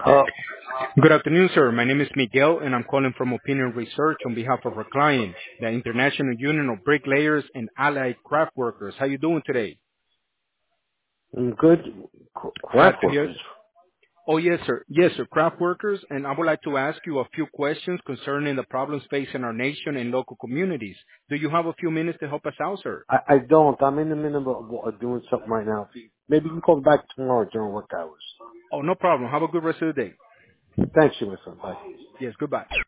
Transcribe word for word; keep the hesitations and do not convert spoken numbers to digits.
Uh, Good afternoon, sir. My name is Miguel, and I'm calling from Opinion Research on behalf of our client, the International Union of Bricklayers and Allied Craft Workers. How you doing today? I'm good. C- Glad Craft to hear. workers. Oh, yes, sir. Yes, sir. Craft workers, and I would like to ask you a few questions concerning the problems facing our nation and local communities. Do you have a few minutes to help us out, sir? I, I don't. I'm in the middle of, of doing something right now. Maybe you can call me back tomorrow during work hours. Oh, no problem. Have a good rest of the day. Thanks, you, my son. Bye. Yes, goodbye.